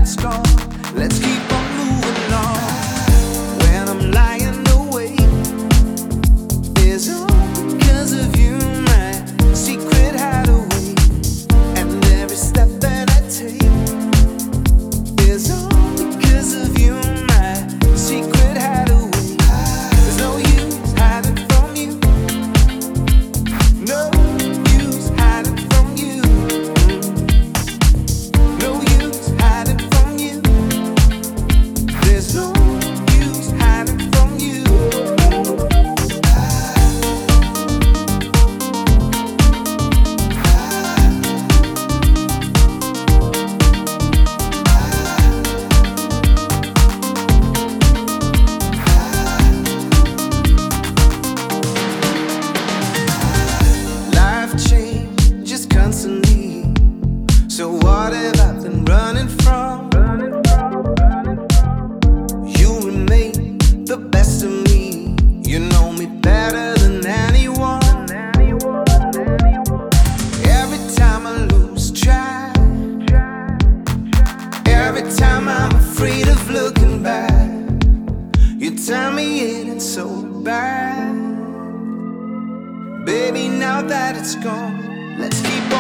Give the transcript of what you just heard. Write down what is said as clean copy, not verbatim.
it's gone, let's keep on moving on. When I'm lying awake, it's all because of you, my secret hideaway. And every step that I take is all because of you, my secret hideaway. There's no use hiding from you, no use hiding from you, no use hiding from you. There's no use hiding from you. Life changes constantly, so what have I been running from? You remain the best of me. You know me better than anyone. Every time I lose track, every time I'm afraid of looking back, you tell me it ain't so bad. Baby, now that it's gone, let's keep